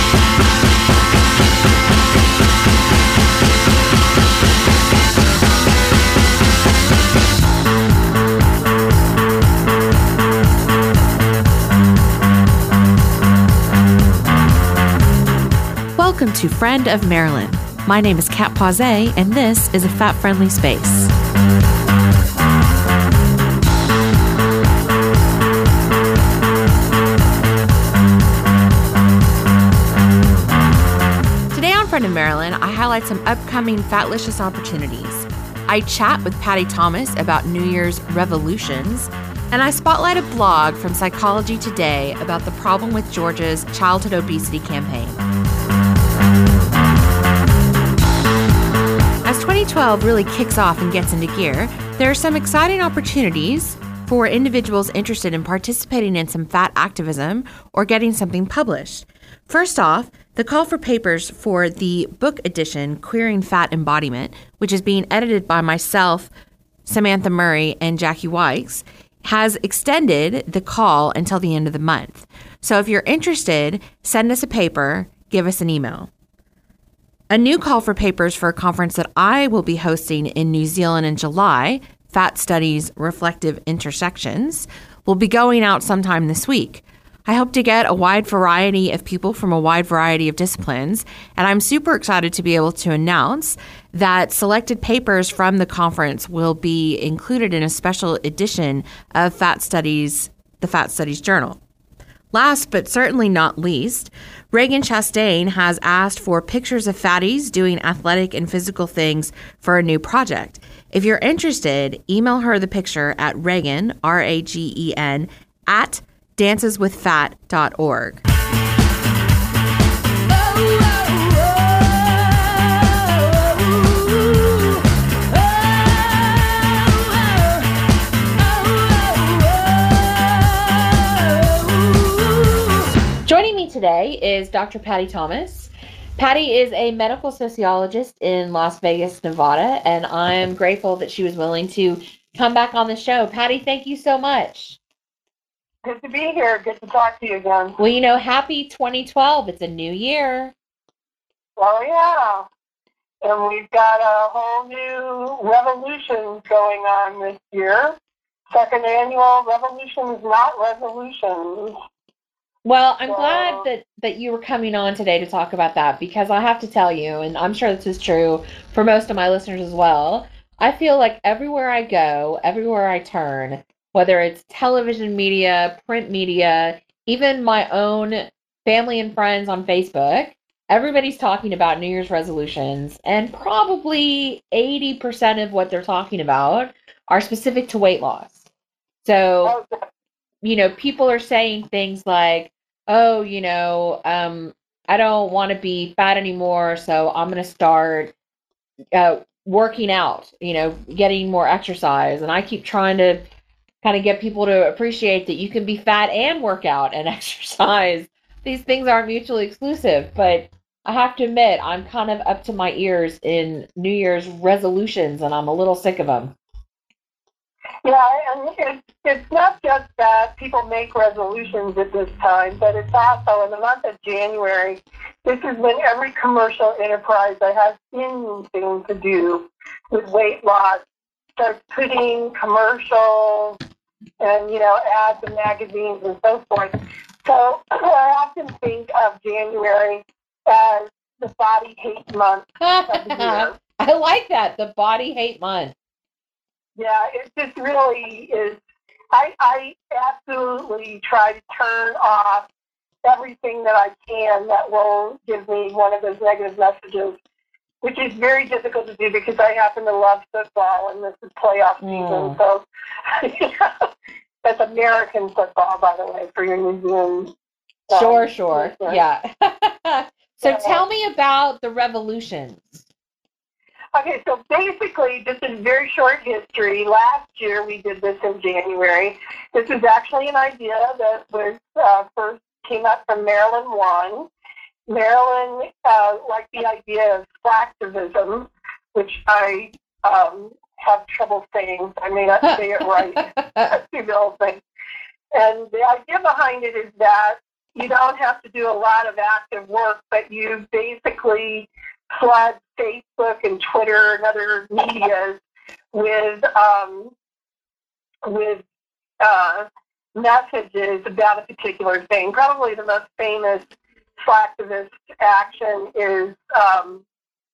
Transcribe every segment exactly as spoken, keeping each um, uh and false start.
Welcome to Friend of Marilyn. My name is Kat Pausay, and this is a fat-friendly space. Today on Friend of Marilyn, I highlight some upcoming Fatlicious opportunities. I chat with Patty Thomas about New Year's revolutions, and I spotlight a blog from Psychology Today about the problem with Georgia's childhood obesity campaign. As twenty twelve really kicks off and gets into gear, there are some exciting opportunities for individuals interested in participating in some fat activism or getting something published. First off, the call for papers for the book edition, Queering Fat Embodiment, which is being edited by myself, Samantha Murray, and Jackie Wykes, has extended the call until the end of the month. So if you're interested, send us a paper, give us an email. A new call for papers for a conference that I will be hosting in New Zealand in July, Fat Studies Reflective Intersections, will be going out sometime this week. I hope to get a wide variety of people from a wide variety of disciplines, and I'm super excited to be able to announce that selected papers from the conference will be included in a special edition of Fat Studies, the Fat Studies Journal. Last but certainly not least, Reagan Chastain has asked for pictures of fatties doing athletic and physical things for a new project. If you're interested, email her the picture at Reagan, R A G E N, at dances with fat dot org. Joining me today is Doctor Patty Thomas. Patty is a medical sociologist in Las Vegas, Nevada, and I'm grateful that she was willing to come back on the show. Patty, thank you so much. Good to be here. Good to talk to you again. Well, you know, happy twenty twelve. It's a new year. Oh, yeah. And we've got a whole new revolution going on this year. Second annual Revolutions Not Resolutions. Well, I'm so, glad that, that you were coming on today to talk about that, because I have to tell you, and I'm sure this is true for most of my listeners as well, I feel like everywhere I go, everywhere I turn, whether it's television media, print media, even my own family and friends on Facebook, everybody's talking about New Year's resolutions, and probably eighty percent of what they're talking about are specific to weight loss. So, you know, people are saying things like, oh, you know, um, I don't want to be fat anymore, so I'm going to start uh, working out, you know, getting more exercise. And I keep trying to kind of get people to appreciate that you can be fat and work out and exercise. These things aren't mutually exclusive, but I have to admit, I'm kind of up to my ears in New Year's resolutions, and I'm a little sick of them. Yeah, and it's, it's not just that people make resolutions at this time, but it's also in the month of January. This is when every commercial enterprise that has anything to do with weight loss starts putting commercials and, you know, ads in magazines and so forth. So I often think of January as the body hate month of the year. I like that, the body hate month. Yeah, it just really is. I, I absolutely try to turn off everything that I can that will give me one of those negative messages, which is very difficult to do because I happen to love football, and this is playoff season. Mm. So, yeah, that's American football, by the way, for your New Zealand. Um, sure, sure. Listeners. Yeah. So yeah. Tell me about the revolutions. Okay, so basically, this is very short history. Last year, we did this in January. This is actually an idea that was uh, first came up from Marilyn One. Marilyn uh, liked the idea of slacktivism, which I um, have trouble saying. I may not say it right. That's the whole thing. And the idea behind it is that you don't have to do a lot of active work, but you basically flood Facebook and Twitter and other medias with um, with uh, messages about a particular thing. Probably the most famous slacktivist action is um,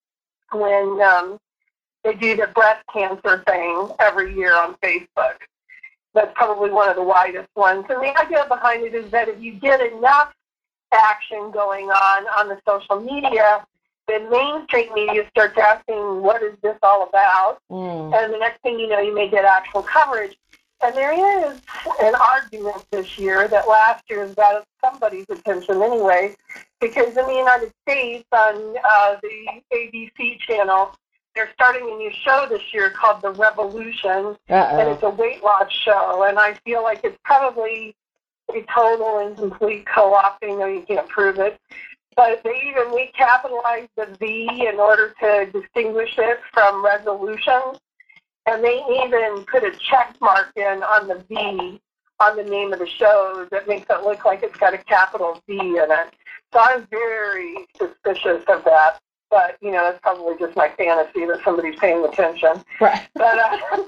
when um, they do the breast cancer thing every year on Facebook. That's probably one of the widest ones. And the idea behind it is that if you get enough action going on on the social media, then mainstream media starts asking, what is this all about? Mm. And the next thing you know, you may get actual coverage. And there is an argument this year that last year has got somebody's attention anyway, because in the United States on uh, the A B C channel, they're starting a new show this year called The Revolution, Uh-oh. and it's a weight loss show. And I feel like it's probably a total and complete co-opting, though you can't prove it. But they even recapitalized the V in order to distinguish it from resolution. And they even put a check mark in on the V on the name of the show that makes it look like it's got a capital V in it. So I'm very suspicious of that. But, you know, it's probably just my fantasy that somebody's paying attention. Right. But, uh,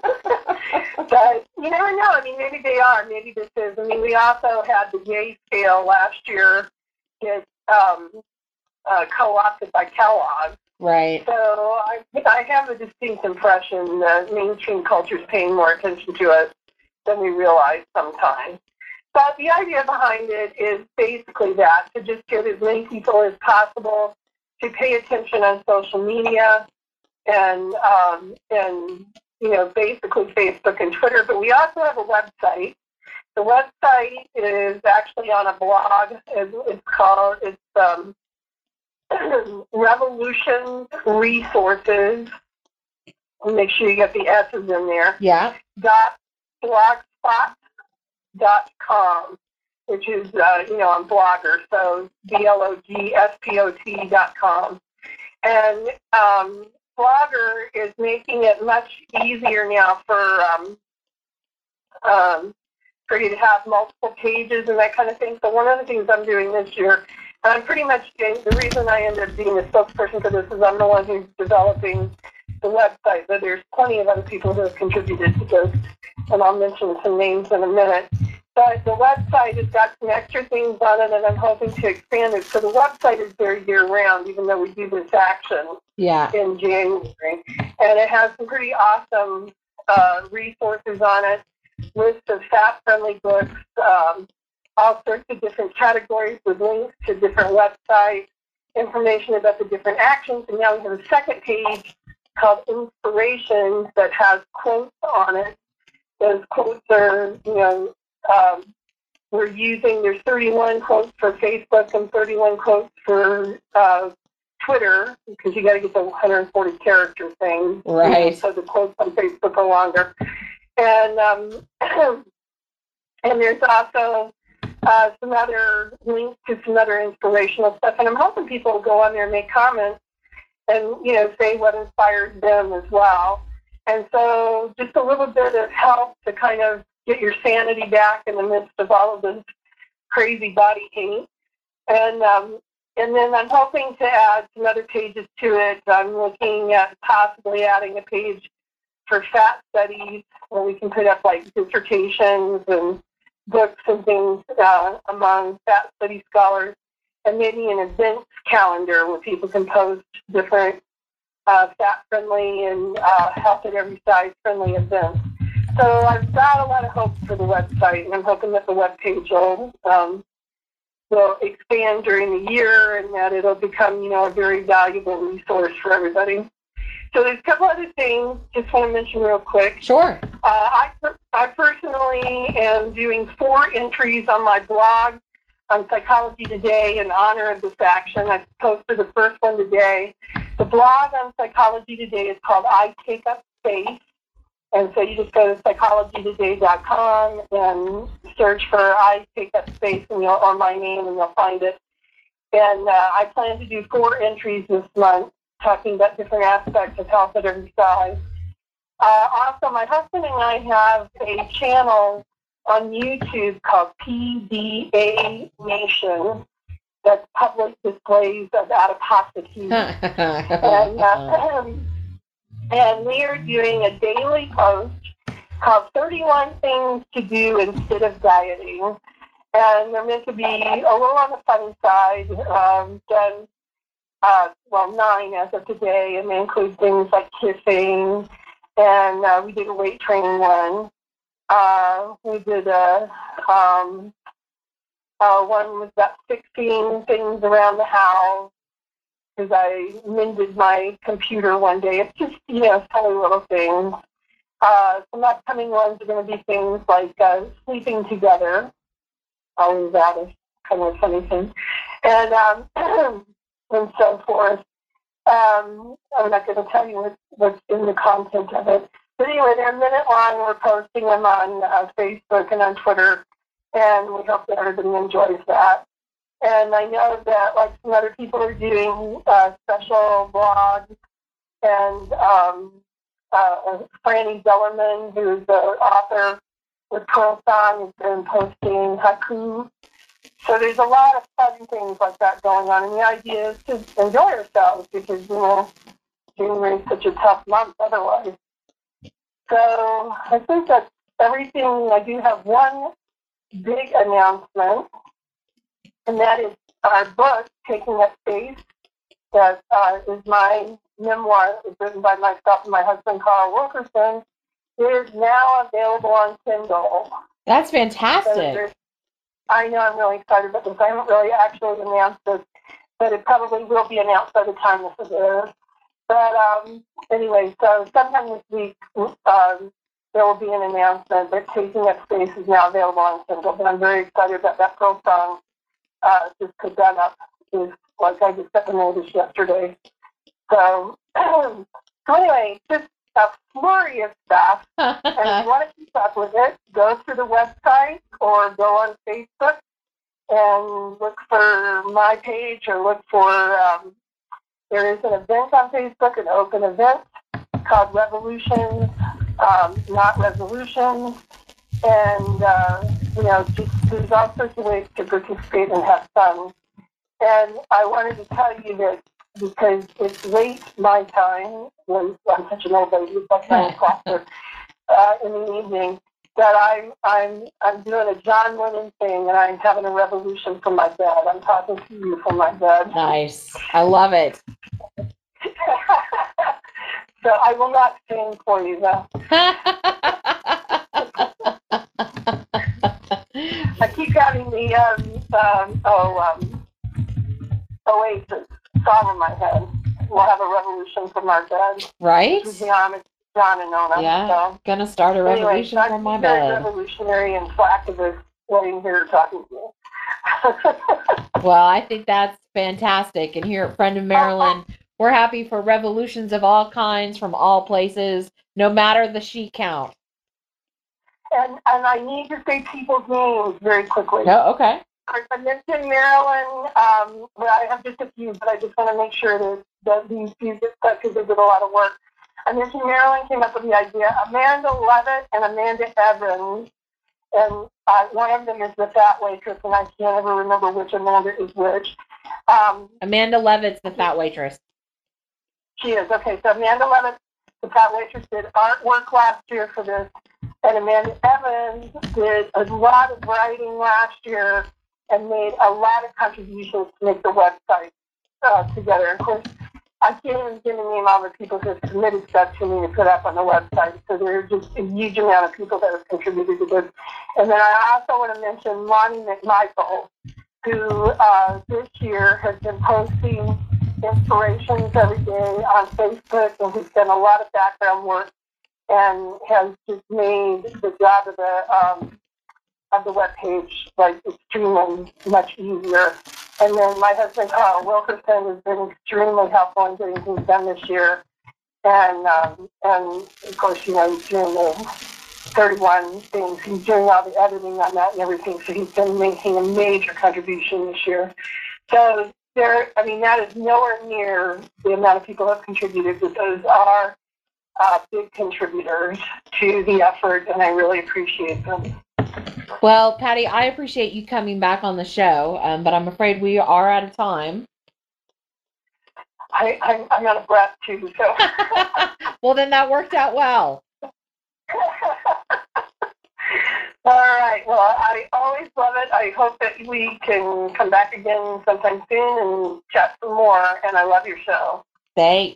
but you never know. I mean, maybe they are. Maybe this is. I mean, we also had the gay scale last year get um, uh, co-opted by Kellogg. Right. So I, I have a distinct impression that mainstream culture is paying more attention to us than we realize sometimes. But the idea behind it is basically that, to just get as many people as possible to pay attention on social media and, um, and you know, basically Facebook and Twitter. But we also have a website. The website is actually on a blog. It's called, it's um, Revolution Resources. Make sure you get the S's in there. Yeah. Dot blogspot dot com, which is, uh, you know, on Blogger, so B L O G S P O T dot com. And um, Blogger is making it much easier now for um, um, for you to have multiple pages and that kind of thing. So one of the things I'm doing this year, and I'm pretty much, the reason I ended up being the spokesperson for this is I'm the one who's developing the website, but there's plenty of other people who have contributed to this, and I'll mention some names in a minute. But the website has got some extra things on it, and I'm hoping to expand it. So the website is very year-round, even though we do this action yeah. in January. And it has some pretty awesome uh, resources on it, list of fat-friendly books, um, all sorts of different categories with links to different websites, information about the different actions. And now we have a second page called Inspirations that has quotes on it. Those quotes are, you know, um, we're using, there's thirty-one quotes for Facebook and thirty-one quotes for uh, Twitter, because you got to get the one hundred forty character thing. Right. You know, so the quotes on Facebook are longer. And um, and there's also uh, some other links to some other inspirational stuff. And I'm hoping people will go on there and make comments and, you know, say what inspired them as well. And so just a little bit of help to kind of get your sanity back in the midst of all of this crazy body hate. And um, and then I'm hoping to add some other pages to it. I'm looking at possibly adding a page for fat studies where we can put up like dissertations and books and things uh, among fat study scholars, and maybe an events calendar where people can post different uh, fat-friendly and uh, health at every size friendly events. So I've got a lot of hope for the website, and I'm hoping that the webpage will um, will expand during the year, and that it'll become, you know, a very valuable resource for everybody. So there's a couple other things just want to mention real quick. Sure. Uh, I I personally am doing four entries on my blog on Psychology Today in honor of this action. I posted the first one today. The blog on Psychology Today is called I Take Up Space. And so you just go to psychology today dot com and search for I Take Up Space and you'll, or my name, and you'll find it. And uh, I plan to do four entries this month talking about different aspects of health at every size. Uh, also, my husband and I have a channel on YouTube called P D A Nation. That's public displays of adiposity. and, uh, and we are doing a daily post called thirty-one Things to Do Instead of Dieting. And they're meant to be a little on the funny side. Um, done, uh, well, nine as of today, and they include things like kissing, and uh, we did a weight training one. Uh, we did a um, uh, one was about sixteen things around the house, because I mended my computer one day. It's just, you know, silly little things. Uh, some upcoming ones are going to be things like uh, sleeping together. Always that is kind of a funny thing. And, um, and so forth. Um, I'm not going to tell you what, what's in the content of it. But anyway, they're a minute long. We're posting them on uh, Facebook and on Twitter, and we hope that everybody enjoys that. And I know that, like, some other people are doing uh, special blogs, and um, uh, Franny Zellerman, who's the author with Pearl Song, has been posting haiku. So there's a lot of fun things like that going on, and the idea is to enjoy ourselves, because, you know, January is such a tough month otherwise. So I think that's everything. I do have one big announcement, and that is our book, Taking Up Space, that uh, is my memoir. It's written by myself and my husband, Carl Wilkerson. It is now available on Kindle. That's fantastic. So I know, I'm really excited about this. I haven't really actually announced it, but it probably will be announced by the time this is aired. But um, anyway, so sometime this week, um, there will be an announcement that Taking Up Space is now available on Kindle. But I'm very excited about that Pearl Song. Uh, just because that up is, like, I just got the notice yesterday. So, so anyway, just a flurry of stuff. And if you want to keep up with it, go to the website or go on Facebook and look for my page, or look for, um, there is an event on Facebook, an open event called Revolutions, um, Not Resolutions. And, uh, you know, just, there's all sorts of ways to participate and have fun. And I wanted to tell you that because it's late my time, when I'm such an old lady, it's like nine o'clock uh, in the evening, that I'm, I'm, I'm doing a John Lennon thing, and I'm having a revolution from my bed. I'm talking to you from my bed. Nice. I love it. So I will not sing for you, though. I keep having the um, um, oh um, Oasis song in my head. We'll have a revolution from our bed. Right? John, John and Nona. Yeah. So. Gonna start a revolution anyway, from my I'm very bed. revolutionary and activist sitting here talking to you. Well, I think that's fantastic. And here at Friend of Maryland, we're happy for revolutions of all kinds from all places, no matter the sheet count. And and I need to say people's names very quickly. Oh, okay. I mentioned Maryland. Um, well, I have just a few, but I just want to make sure that, that these few get stuff, because they did a lot of work. I mentioned Maryland came up with the idea. Amanda Levitt and Amanda Evans, and uh, one of them is the fat waitress, and I can't ever remember which Amanda is which. Um, Amanda Levitt's the fat waitress. She is. Okay, so Amanda Levitt, the fat waitress, did artwork last year for this. And Amanda Evans did a lot of writing last year and made a lot of contributions to make the website uh, together. Of course, I can't even give a name of all the people who have submitted stuff to me to put up on the website. So there's just a huge amount of people that have contributed to this. And then I also want to mention Lonnie McMichael, who uh, this year has been posting inspirations every day on Facebook, and he's done a lot of background work and has just made the job of the um, of the webpage like extremely much easier. And then my husband Carl Wilkerson has been extremely helpful in getting things done this year. And um, and of course, you know, he's doing the thirty-one things. He's doing all the editing on that and everything. So he's been making a major contribution this year. So there, I mean, that is nowhere near the amount of people who have contributed, but those are Uh, big contributors to the effort, and I really appreciate them. Well, Patty, I appreciate you coming back on the show, um, but I'm afraid we are out of time. I, I'm, I'm out of breath too, so. Well, then that worked out well. All right. Well, I always love it. I hope that we can come back again sometime soon and chat some more. And I love your show. Thanks.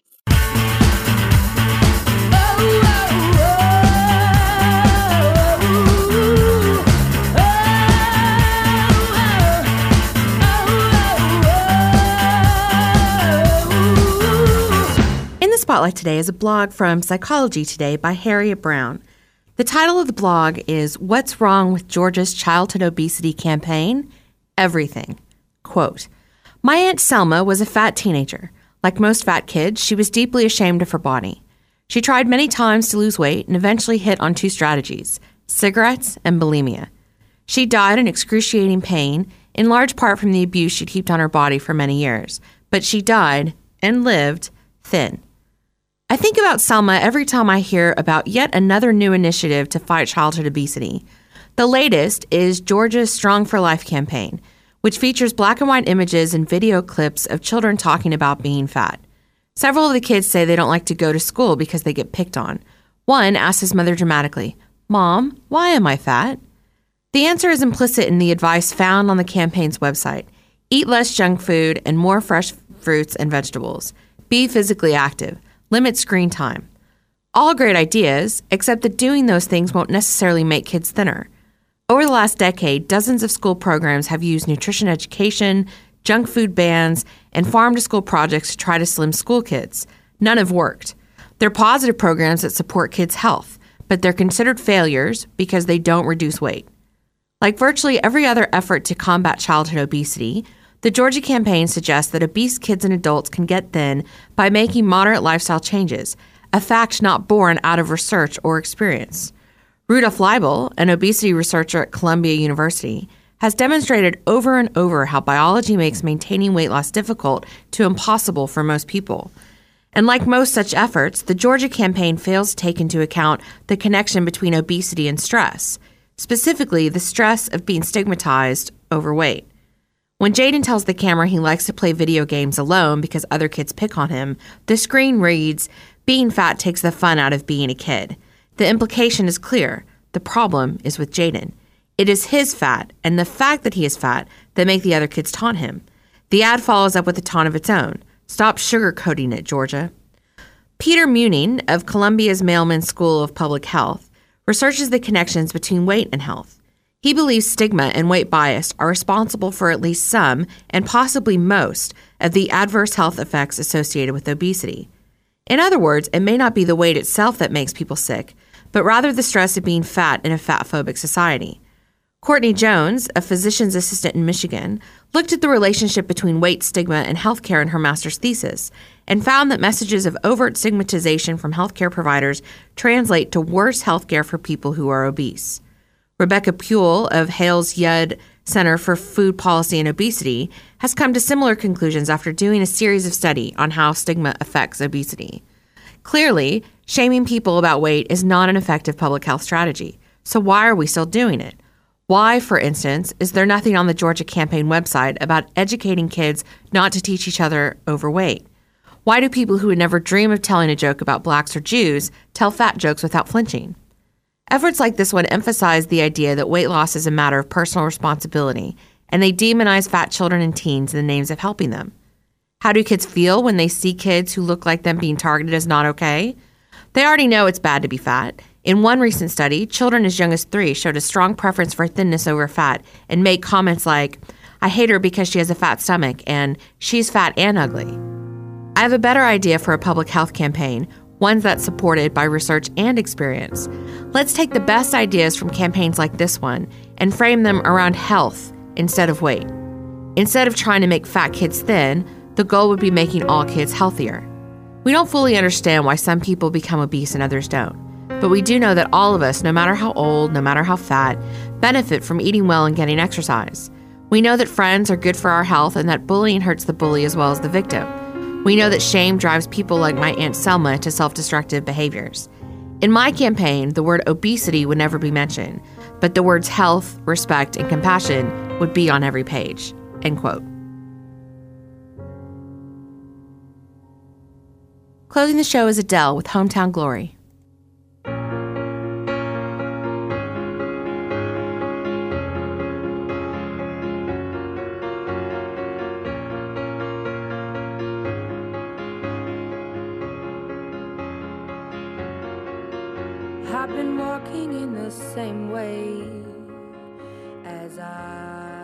In the Spotlight today is a blog from Psychology Today by Harriet Brown. The title of the blog is What's Wrong with Georgia's Childhood Obesity Campaign? Everything. Quote, my Aunt Selma was a fat teenager. Like most fat kids, she was deeply ashamed of her body. She tried many times to lose weight and eventually hit on two strategies, cigarettes and bulimia. She died in excruciating pain, in large part from the abuse she'd heaped on her body for many years. But she died and lived thin. I think about Selma every time I hear about yet another new initiative to fight childhood obesity. The latest is Georgia's Strong for Life campaign, which features black and white images and video clips of children talking about being fat. Several of the kids say they don't like to go to school because they get picked on. One asks his mother dramatically, Mom, why am I fat? The answer is implicit in the advice found on the campaign's website. Eat less junk food and more fresh fruits and vegetables. Be physically active. Limit screen time. All great ideas, except that doing those things won't necessarily make kids thinner. Over the last decade, dozens of school programs have used nutrition education, junk food bans, and farm-to-school projects to try to slim school kids. None have worked. They're positive programs that support kids' health, but they're considered failures because they don't reduce weight. Like virtually every other effort to combat childhood obesity, the Georgia campaign suggests that obese kids and adults can get thin by making moderate lifestyle changes, a fact not born out of research or experience. Rudolf Leibel, an obesity researcher at Columbia University, has demonstrated over and over how biology makes maintaining weight loss difficult to impossible for most people. And like most such efforts, the Georgia campaign fails to take into account the connection between obesity and stress, specifically the stress of being stigmatized overweight. When Jaden tells the camera he likes to play video games alone because other kids pick on him, the screen reads, being fat takes the fun out of being a kid. The implication is clear. The problem is with Jaden. It is his fat and the fact that he is fat that make the other kids taunt him. The ad follows up with a taunt of its own. Stop sugarcoating it, Georgia. Peter Muning of Columbia's Mailman School of Public Health researches the connections between weight and health. He believes stigma and weight bias are responsible for at least some, and possibly most, of the adverse health effects associated with obesity. In other words, it may not be the weight itself that makes people sick, but rather the stress of being fat in a fat-phobic society. Courtney Jones, a physician's assistant in Michigan, looked at the relationship between weight stigma and healthcare in her master's thesis and found that messages of overt stigmatization from healthcare providers translate to worse healthcare for people who are obese. Rebecca Puel of Hale's Yudd Center for Food Policy and Obesity has come to similar conclusions after doing a series of studies on how stigma affects obesity. Clearly, shaming people about weight is not an effective public health strategy. So why are we still doing it? Why, for instance, is there nothing on the Georgia campaign website about educating kids not to teach each other overweight? Why do people who would never dream of telling a joke about blacks or Jews tell fat jokes without flinching? Efforts like this one emphasize the idea that weight loss is a matter of personal responsibility, and they demonize fat children and teens in the names of helping them. How do kids feel when they see kids who look like them being targeted as not okay? They already know it's bad to be fat. In one recent study, children as young as three showed a strong preference for thinness over fat and made comments like, I hate her because she has a fat stomach, and she's fat and ugly. I have a better idea for a public health campaign, one that's supported by research and experience. Let's take the best ideas from campaigns like this one and frame them around health instead of weight. Instead of trying to make fat kids thin, the goal would be making all kids healthier. We don't fully understand why some people become obese and others don't, but we do know that all of us, no matter how old, no matter how fat, benefit from eating well and getting exercise. We know that friends are good for our health and that bullying hurts the bully as well as the victim. We know that shame drives people like my Aunt Selma to self-destructive behaviors. In my campaign, the word obesity would never be mentioned, but the words health, respect, and compassion would be on every page, end quote. Closing the show is Adele with Hometown Glory. I've been walking in the same way as I